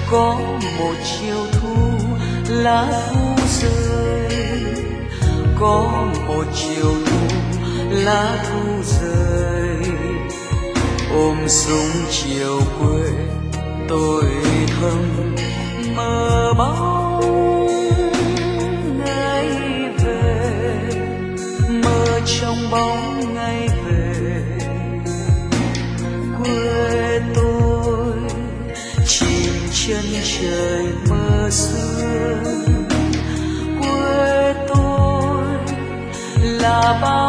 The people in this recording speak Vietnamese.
có một chiều thu lá thu rơi, có một chiều thu lá thu rơi, ôm súng chiều quê tôi thầm mơ bóng ngày về, mơ trong bóng ngày về quê tôi, chìm chân trời mơ xưa. Quê tôi là bao